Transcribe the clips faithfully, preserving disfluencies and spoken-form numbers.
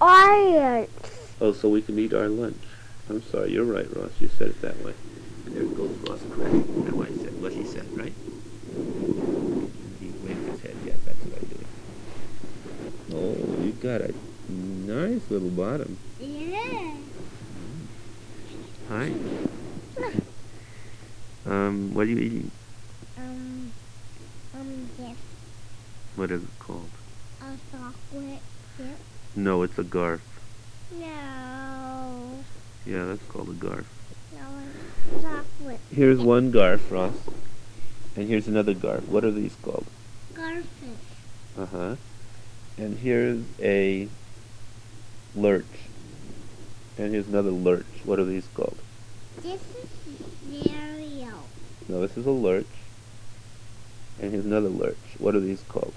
orange. Oh, so we can eat our lunch. I'm sorry, you're right, Ross. You said it that way. And there goes Ross correcting how I said what he said, right? He waved his head. Yeah, that's what I'm doing. Oh, you got a nice little bottom. Yeah. Hi. Um, what are you eating? Um, um, yes, What is it called? a chocolate chip. No, it's a garf. No, Yeah, that's called a garf. no, it's chocolate. Here's one garf, Ross. And here's another garf. What are these called? Garfish. Uh-huh. And here's a lurch. And here's another lurch. What are these called? This is cereal. No, this is a lurch. And here's another lurch. What are these called?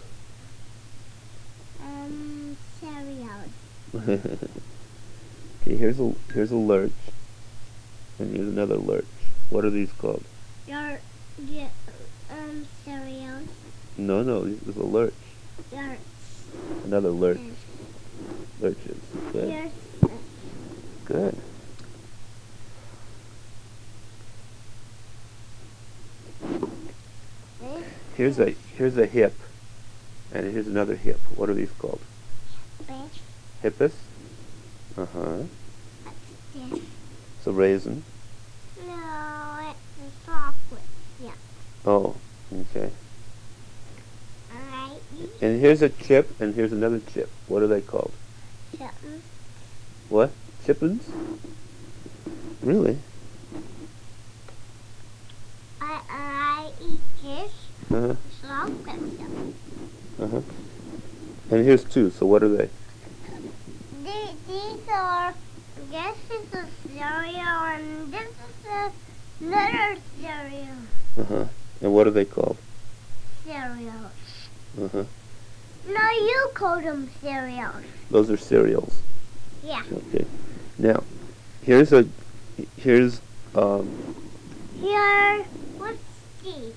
Um, cereal. Okay, here's a here's a lurch. And here's another lurch. What are these called? Your, your, um, cereals. No, no, this is a lurch. Your, Another lurch. Lurches. Good. your, Good. Here's a here's a hip, and here's another hip. What are these called? fish. Hippus. Uh huh. This. It's a raisin. No, it's a chocolate. Yeah. Oh, okay. Alright. And here's a chip, and here's another chip. What are they called? Something. What? Chippins? Really? I, I eat this Uh huh. chocolate. Uh huh. And here's two. So what are they? These, these are, this is a cereal and this is another cereal. Uh huh. And what are they called? Cereals. Uh huh. No, you call them cereals. Those are cereals. Yeah. Okay. Now, here's a here's um Here, what's these?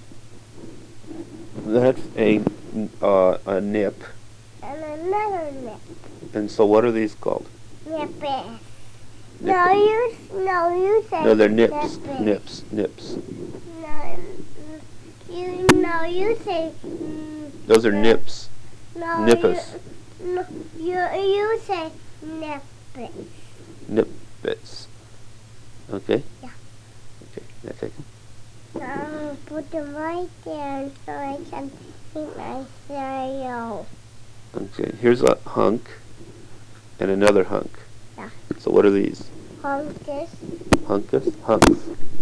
that's a uh, a nip. And another nip. And so what are these called? Nippers. No, you, no, you say No, they're nips. nippers. Nips. Nips. No, you, no, you say. Mm, Those are no, nips. No, Nippers. You, no, you, you say nippers. Nippets. Okay? Yeah. Okay. Now take them. Um, put them right there so I can eat my cereal. Okay. Here's a hunk and another hunk. Yeah. So what are these? Hunkus. Hunkus? Hunks.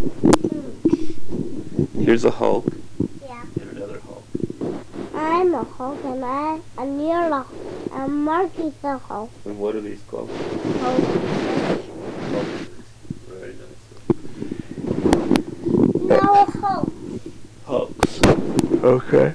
Hmm. Here's a hulk Yeah. and another hulk. I'm a Hulk and I, and you're a, and Marky's a Hulk. And what are these called? Hulk. Very nice. No Hulk. Hulks. Okay.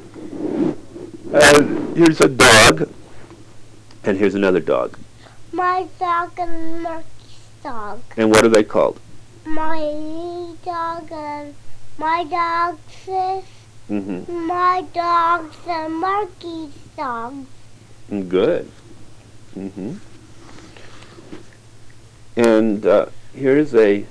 And here's a dog. And here's another dog. My dog and Marky's dog. And what are they called? My dog and my dog's sis. Mm-hmm. My dog's and Marky's dog. Good. Mm-hmm. And uh, here's a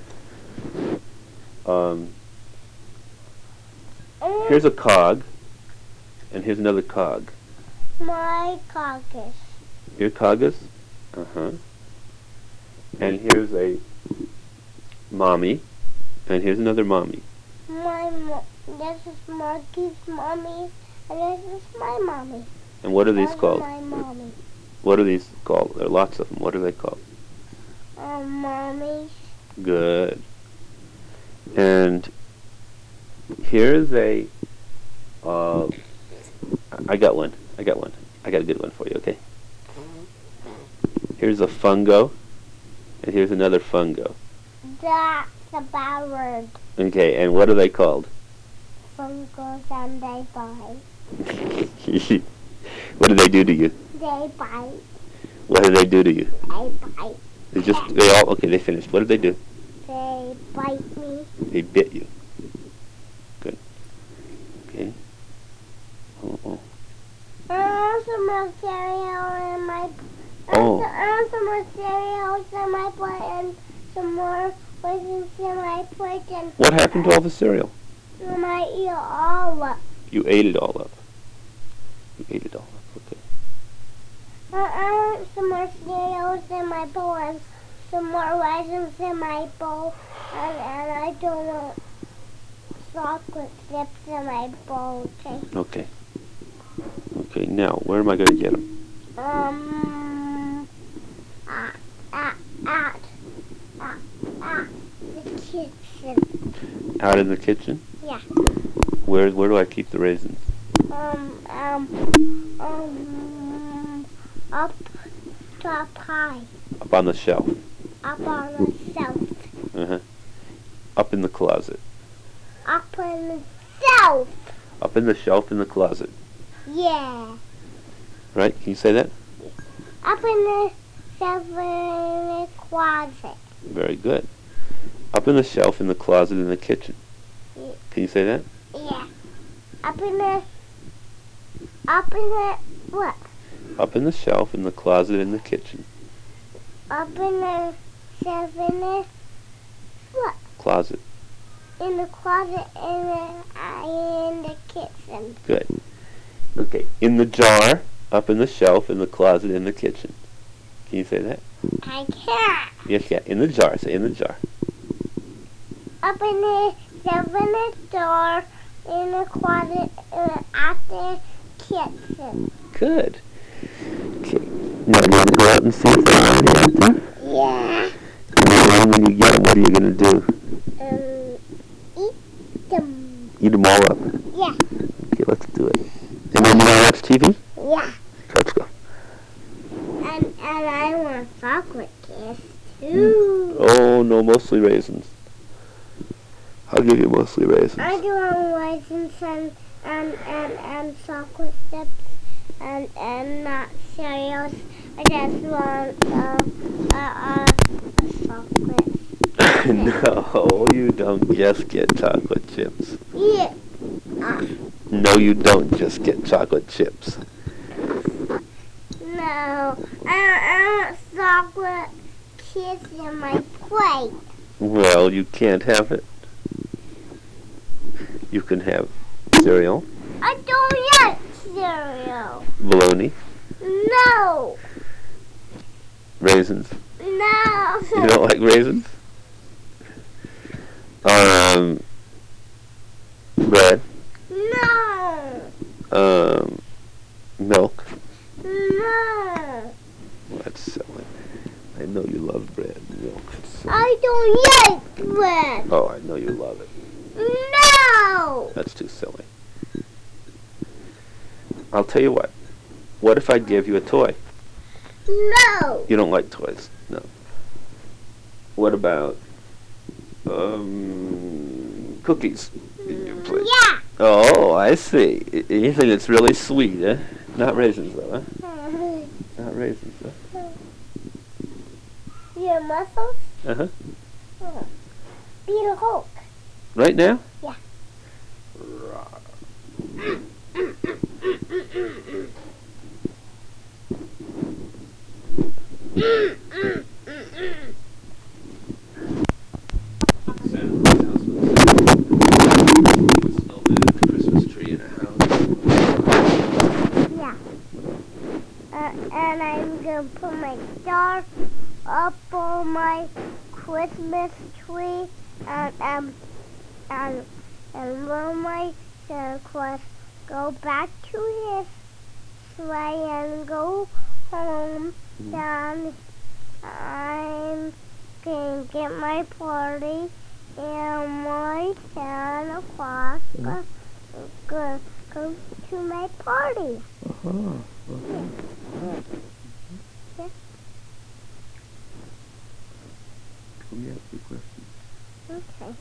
um, here's a cog, and here's another cog. My caucus. Your cogus. Uh huh. And here's a mommy, and here's another mommy. My mo- this is Marky's mommy, and this is my mommy. And what are these Those called? My mommy. What are these called? There are lots of them. What are they called? Um, mommy. Good. And here's a. Uh, I got one. I got one. I got a good one for you. Okay. Here's a fungo, and here's another fungo. That's a bad word. Okay. And what are they called? Fungos and they bite. What do they do to you? They bite. What do they do to you? They bite. They just. They all. Okay. They finished. What did they do? They bite me. They bit you. Good. Okay. Oh, oh. I want some more cereal in my Oh. I want some more cereals in my plate and some more raisins in my plate and What happened to all the cereal? I might eat all up. You ate it all up. You ate it all up, okay. I, I want some more cereals in my bowl and some more raisins in my bowl and, and I don't want chocolate chips in my bowl, okay? Okay. Okay, now, where am I going to get them? Um, at, at, at, at, at the kitchen. Out in the kitchen? Yeah. Where where do I keep the raisins? Um, um, um, up top high. Up on the shelf. Up on the shelf. Uh-huh. Up in the closet. Up on the shelf. Up in the shelf in the closet. Yeah. Right? Can you say that? Up in the shelf in the closet. Very good. Up in the shelf in the closet in the kitchen. Yeah. Can you say that? Yeah. Up in the, up in the, what? Up in the shelf in the closet in the kitchen. Up in the shelf in the, what? Closet. In the closet in the, uh, in the kitchen. Good. Okay. In the jar, up in the shelf in the closet in the kitchen. Can you say that? I can't. Yes, yeah. In the jar. Say in the jar. Up in the shelf in the door, in the closet, uh, at the kitchen. Good. Okay. Now you want to go out and see if they're already out there? Yeah. And then when you get them, what are you going to do? Um, eat them. Eat them all up. Yeah. Okay, let's do it. And then you want to watch T V? Yeah. Let's go. And, and I want chocolate kiss too. Oh, no, mostly raisins. I'll give you mostly raisins. I do want raisins and, and, and, and chocolate chips and, and not cereals. I just want uh, uh, uh, chocolate. No, you don't just get chocolate chips. Yeah. Uh, No, you don't just get chocolate chips. no. I, I want chocolate kiss in my plate. Well, you can't have it. You can have cereal, I don't like cereal. bologna, No. raisins. No. You don't like raisins? Um, bread, No. um, milk. No. Well, that's silly. I know you love bread and milk. It's silly. I don't like bread. Oh, I know you love it. No. That's too silly. I'll tell you what. What if I gave you a toy? No. You don't like toys? No. What about um, cookies? In your plate? Yeah. Oh, I see. Y- You think it's really sweet, eh? Not raisins, though, huh? Not raisins, huh? Your muscles? Uh-huh. Oh. Beat a Hulk. Right now? Yeah. Christmas tree in a house. Yeah. Uh, and I'm going to put my star up on my Christmas tree and um and and when my Santa Claus go back to his sleigh and go home, then I'm going to get my party and my Santa Claus go, go, go to my party. Uh-huh. Yeah. Let me ask you a question. Okay.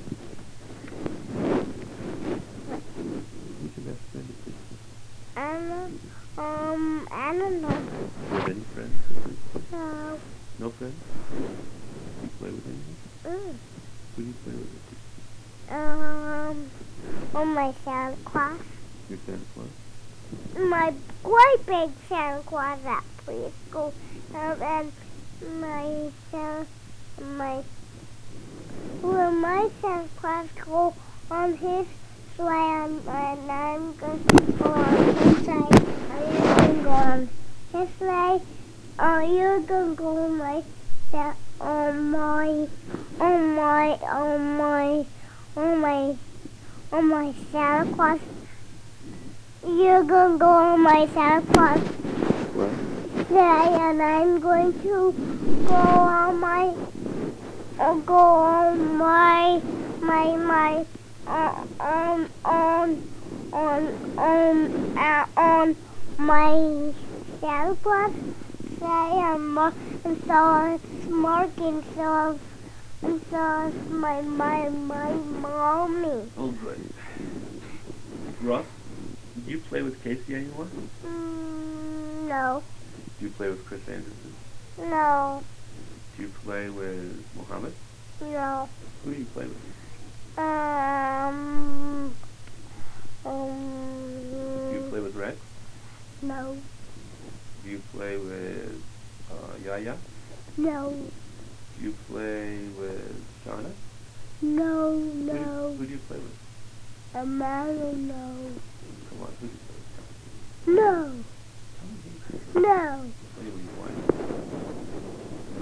Who's your best friend at Christmas? And, um, I don't know. Do you have any friends at Christmas? No. No friends? Do you play with anyone? Mm. Who do you play with at Christmas? Um, on my Santa Claus. Your Santa Claus? My great big Santa Claus up. preschool, um, and my Santa, my will my Santa Claus go on his land, and I'm going to go on his side. Are you going to go on his sleigh? Are you going to go on my Sa- on my on my on my on my on my Santa Claus? You're going to go on my Santa Claus What? sleigh, and I'm going to go on my uh, go on my my my uh, on on on on uh, on my Santa Claus sleigh, and, mo- and so it's marking so and so it's my my my mommy. Oh, good. Ross, do you play with Casey anymore? Mm, no, Do you play with Chris Anderson? no, Do you play with Mohammed? no. Who do you play with? Um, Do you um, play with Rex? no, Do you play with uh, Yaya? no, Do you play with Shauna? no, Who do, you, no. who do you play with? A man, no, Come on, who do you play with? no, Tell me. no. Tell you what you want.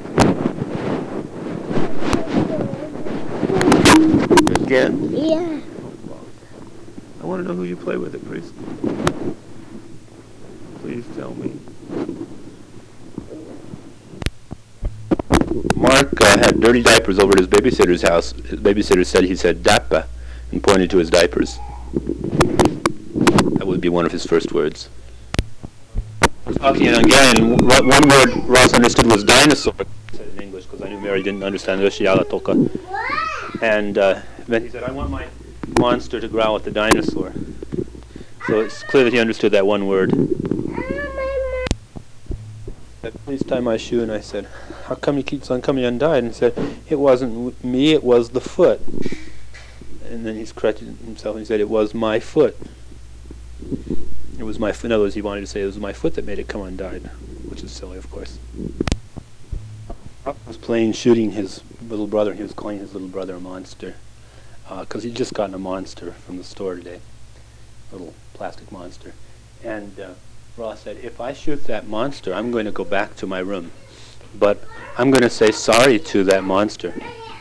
Again? Yeah. Oh, well. I want to know who you play with at preschool. Please tell me. Mark uh, had dirty diapers over at his babysitter's house. His babysitter said he said "dappa" and pointed to his diapers. That would be one of his first words. I was talking in Hungarian. One one word Ross understood was dinosaur. I said it in English because I knew Mary didn't understand Toka. And uh, then he said, "I want my monster to growl at the dinosaur." So it's clear that he understood that one word. Please tie my shoe, and I said, "How come he keeps on coming undone?" And he said, "It wasn't w- me, it was the foot." And then he's corrected himself and he said, "It was my foot." It was my foot. In other words, he wanted to say it was my foot that made it come undone, which is silly, of course. I was playing shooting his little brother. He was calling his little brother a monster because he'd just gotten a monster from the store today, a little plastic monster. And uh, Ross said, "If I shoot that monster, I'm going to go back to my room. But I'm going to say sorry to that monster."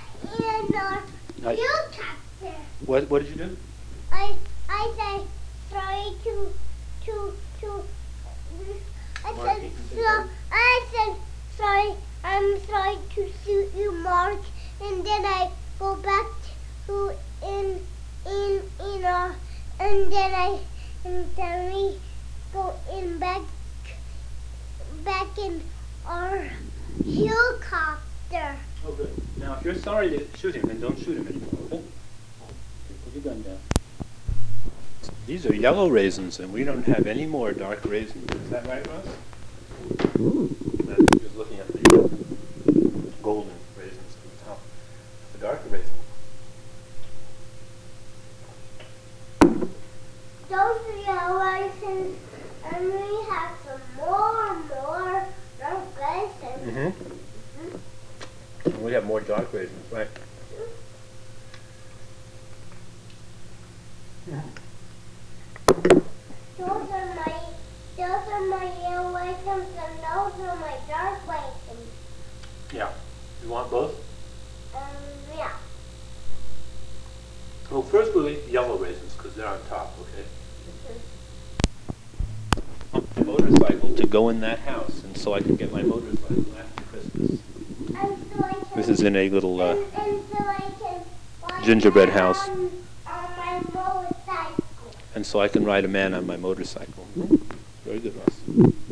I, You tapped there. what, what did you do? I I say sorry to to to. I Mark, said you can say so. sorry. I said sorry. I'm sorry to shoot you, Mark. And then I go back to in in in uh, and then I and then we go in back back in our helicopter. Oh, good. Now, if you're sorry to shoot him, then don't shoot him anymore, okay? Put your gun down. These are yellow raisins, and we don't have any more dark raisins. Is that right, Ross? I'm just looking at the golden raisins on the top. The darker raisins. Those are your raisins, and we have some more and more dark raisins. Mm-hmm. We have more dark raisins, right? Those are my, those are my yellow raisins, and those are my dark raisins. Yeah. You want both? Um, yeah. Well, first we'll eat the yellow raisins because they're on top, okay? My motorcycle to go in that house, and so I can get my motorcycle after Christmas. And so I can, This is in a little uh, and, and so I can ride gingerbread on- house. On, on my motorcycle. And so I can ride a man on my motorcycle. Very good, Ross.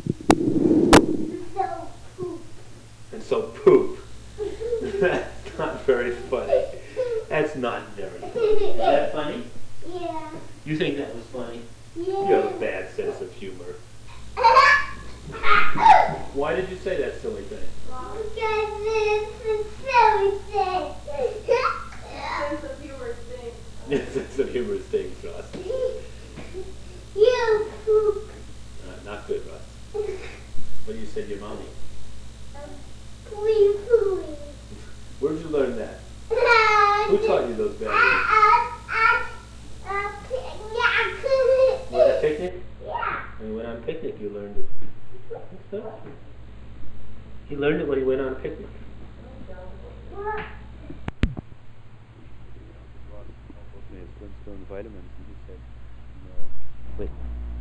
So poop. And so poop. That's not very funny. That's not very funny. Is that funny? Yeah. You think that was funny? Yeah. You have a bad sense of humor. Why did you say that silly thing? Because it's a silly thing. Sense of humor thing. Yes, sense of humor things, Ross. You poop. Uh, not good, Ross. What do you say you learn that? Who taught you those bad words? Was it a picnic? Yeah. When you went on a picnic, you learned it. That's good. He learned it when he went on a picnic. Flintstone vitamins, and he said, no. Wait.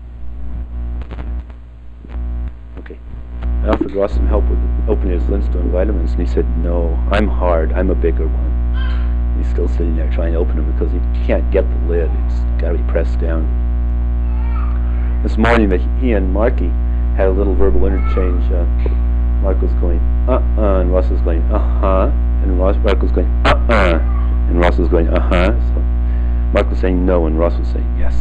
Okay. I offered Ross some help with opening his Flintstone vitamins, and he said, no, I'm hard, I'm a bigger one. And he's still sitting there trying to open them because he can't get the lid. It's got to be pressed down. This morning, he and Marky had a little verbal interchange. Uh, Mark was going, uh-uh, and Ross was going, uh-huh, and Ross, Mark was going, uh-uh, and Ross was going, uh-huh. So Mark was saying no, and Ross was saying yes.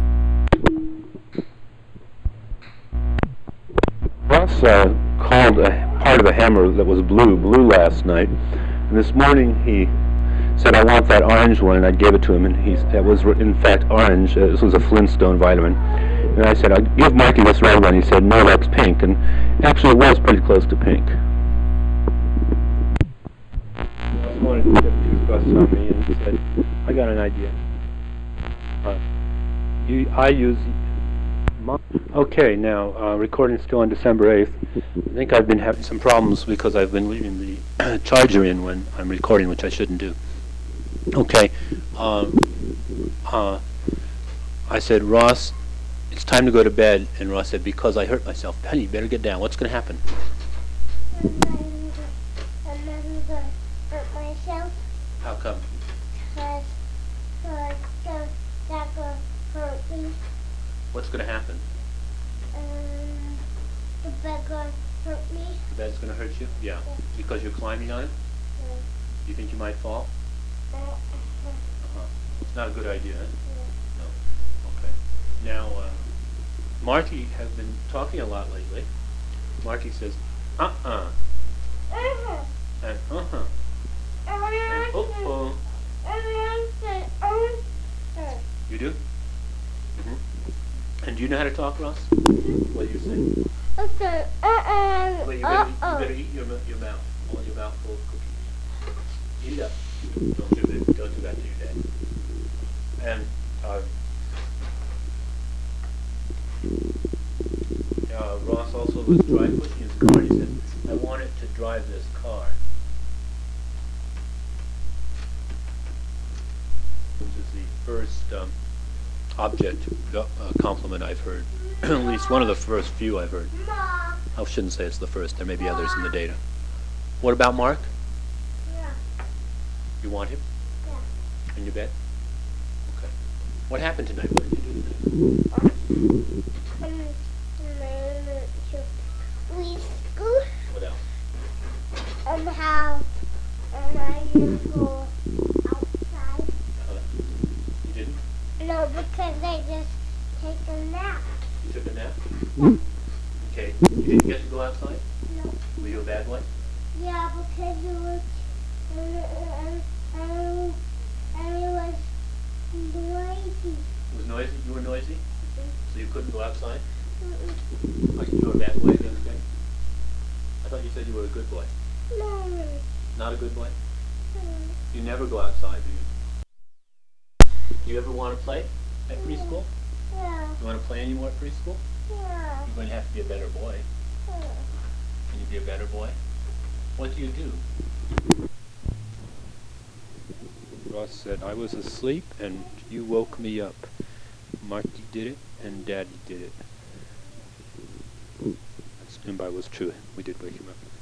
Ross uh, called a part of a hammer that was blue, blue last night, and this morning he said, I want that orange one, and I gave it to him, and he, that was in fact orange. Uh, this was a Flintstone vitamin. And I said, I'll give Marky this red one. He said, no, that's pink, and actually it was pretty close to pink. This morning he took toothbrush on me and he said, I got an idea. Uh, you, I use... Okay, now, uh, recording still on December eighth. I think I've been having some problems because I've been leaving the charger in when I'm recording, which I shouldn't do. Okay, um, uh, I said, Ross, it's time to go to bed, and Ross said, because I hurt myself. Penny, you better get down. What's going to happen? I'm not going to hurt myself. How come? Because that's going to hurt me. What's going to happen? Um, the bed going to hurt me. The bed's going to hurt you? Yeah. Yeah. Because you're climbing on it? Yeah. You think you might fall? Uh, Uh-huh. It's not a good idea, huh? yeah. No. Okay. Now, uh, Marky has been talking a lot lately. Marky says, uh-uh, Uh-huh. and uh-huh, and uh-oh. You do? Mm-hmm. And do you know how to talk, Ross? What do you say? Okay. Uh-uh. Well, you better, you Uh-oh. better eat your, mu- your mouth, all your mouth full of cookies. Eat it up. Don't do that. Don't do that to your dad. And uh, uh, Ross also was dry pushing his car. He said, "I wanted to drive this car," which is the first um, object uh, compliment I've heard. At least one of the first few I've heard. Mom. I shouldn't say it's the first. There may be others in the data. What about Mark? Yeah. You want him Yeah. in your bed? Okay. What happened tonight? What did you do tonight? Um, um, to preschool. What else? And how and I didn't go outside. Uh, you didn't? No, because I just take a nap. You took a nap? Okay. You didn't get to go outside? No. Were you a bad boy? Yeah, because it was and, and, and, and it was noisy. It was noisy? You were noisy? So you couldn't go outside? Mm-mm. Are you were a bad boy the other day? I thought you said you were a good boy. No. Not a good boy? Mm. You never go outside, do you? Do you ever want to play at preschool? Yeah. You want to play anymore at preschool? Yeah. You're going to have to be a better boy. Yeah. Can you be a better boy? What do you do? Ross said, I was asleep and you woke me up. Marky did it and Daddy did it. That standby was true. We did wake him up.